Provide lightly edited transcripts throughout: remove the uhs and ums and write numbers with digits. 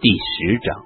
第10章，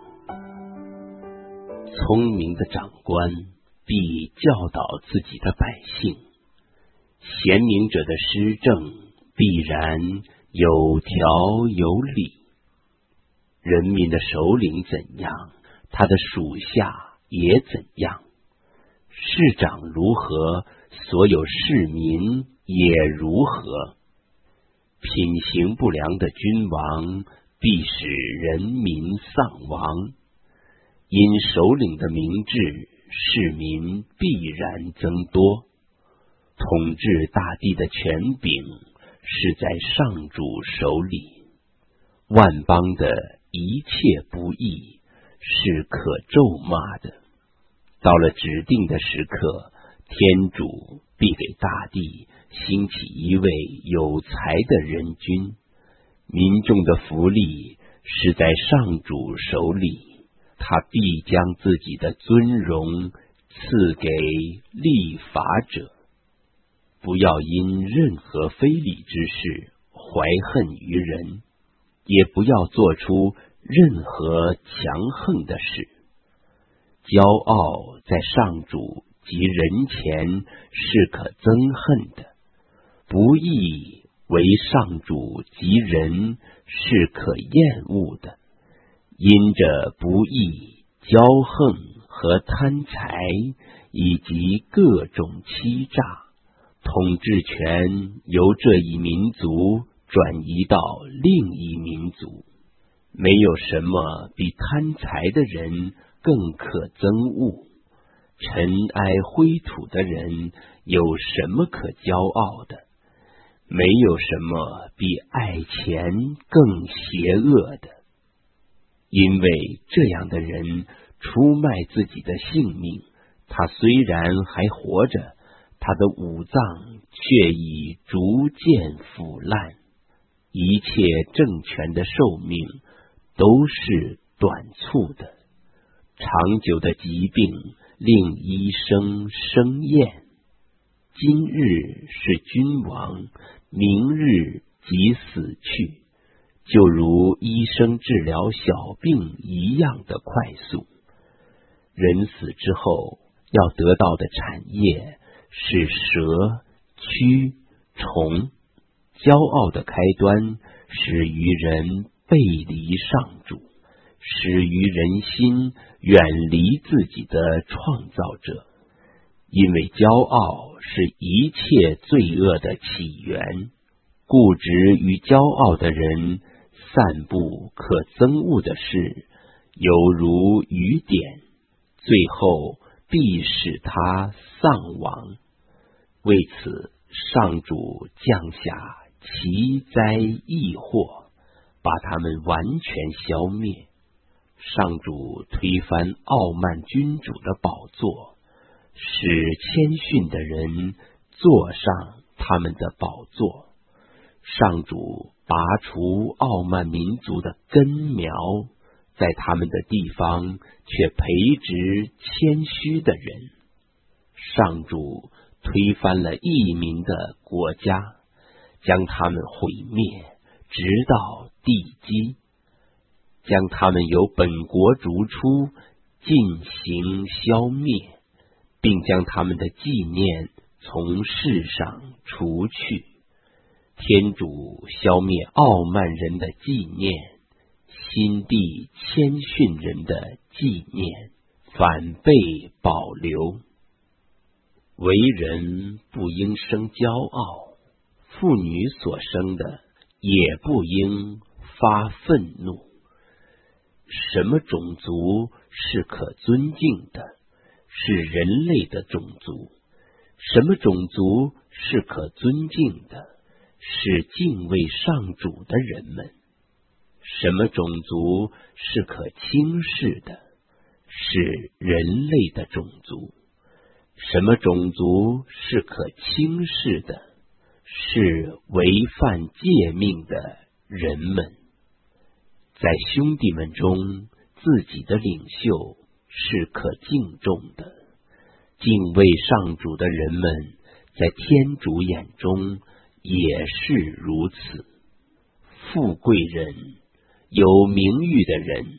聪明的长官必教导自己的百姓，贤明者的施政必然有条有理。人民的首领怎样，他的属下也怎样。市长如何，所有市民也如何。品行不良的君王必使人民丧亡，因首领的明智，市民必然增多。统治大地的权柄是在上主手里，万邦的一切不义是可咒骂的。到了指定的时刻，天主必给大地兴起一位有才的人君。民众的福利是在上主手里，他必将自己的尊荣赐给立法者。不要因任何非礼之事怀恨于人，也不要做出任何强横的事。骄傲在上主及人前是可憎恨的，不义为上主及人是可厌恶的。因着不义、骄横和贪财以及各种欺诈，统治权由这一民族转移到另一民族。没有什么比贪财的人更可憎恶，尘埃灰土的人有什么可骄傲的？没有什么比爱钱更邪恶的，因为这样的人出卖自己的性命，他虽然还活着，他的五脏却已逐渐腐烂。一切政权的寿命都是短促的，长久的疾病令医生生厌。今日是君王，明日即死去，就如医生治疗小病一样的快速。人死之后要得到的产业是蛇、蛆、虫。骄傲的开端使愚人背离上主，使愚人心远离自己的创造者。因为骄傲是一切罪恶的起源，固执与骄傲的人散布可憎恶的事，犹如雨点，最后必使他丧亡。为此，上主降下奇灾异祸，把他们完全消灭。上主推翻傲慢君主的宝座，使谦逊的人坐上他们的宝座。上主拔除傲慢民族的根苗，在他们的地方却培植谦虚的人。上主推翻了异民的国家，将他们毁灭，直到地基，将他们由本国逐出，进行消灭，并将他们的纪念从世上除去。天主消灭傲慢人的纪念，心地谦逊人的纪念反被保留。为人不应生骄傲，妇女所生的也不应发愤怒。什么种族是可尊敬的？是人类的种族。什么种族是可尊敬的？是敬畏上主的人们。什么种族是可轻视的？是人类的种族。什么种族是可轻视的？是违反诫命的人们。在兄弟们中，自己的领袖是可敬重的。敬畏上主的人们，在天主眼中也是如此。富贵人、有名誉的人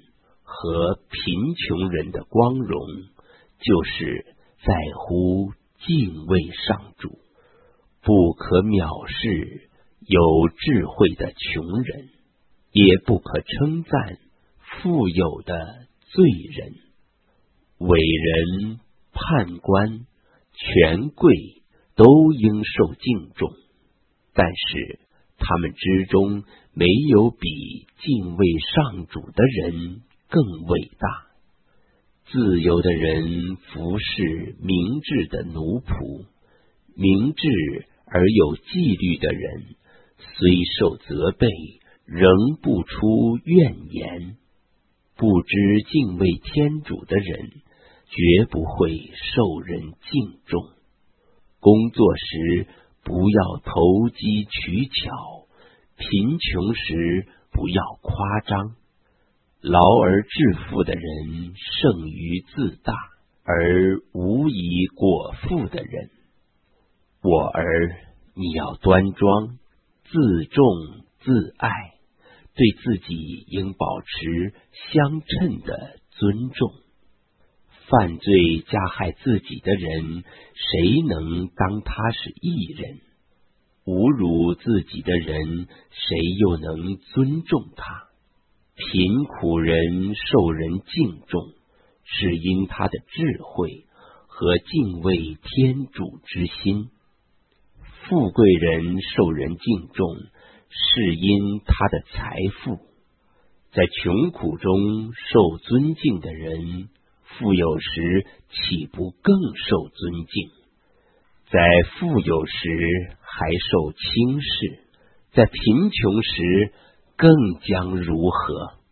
和贫穷人的光荣，就是在乎敬畏上主，不可藐视有智慧的穷人，也不可称赞富有的罪人。伟人、判官、权贵都应受敬重，但是他们之中没有比敬畏上主的人更伟大。自由的人服侍明智的奴仆，明智而有纪律的人，虽受责备，仍不出怨言。不知敬畏天主的人，绝不会受人敬重。工作时不要投机取巧，贫穷时不要夸张。劳而致富的人胜于自大而无以果腹的人。我儿，你要端庄、自重、自爱，对自己应保持相称的尊重。犯罪加害自己的人，谁能当他是义人？侮辱自己的人，谁又能尊重他？贫苦人受人敬重，是因他的智慧和敬畏天主之心；富贵人受人敬重，是因他的财富。在穷苦中受尊敬的人，富有时岂不更受尊敬？在富有时还受轻视，在贫穷时更将如何？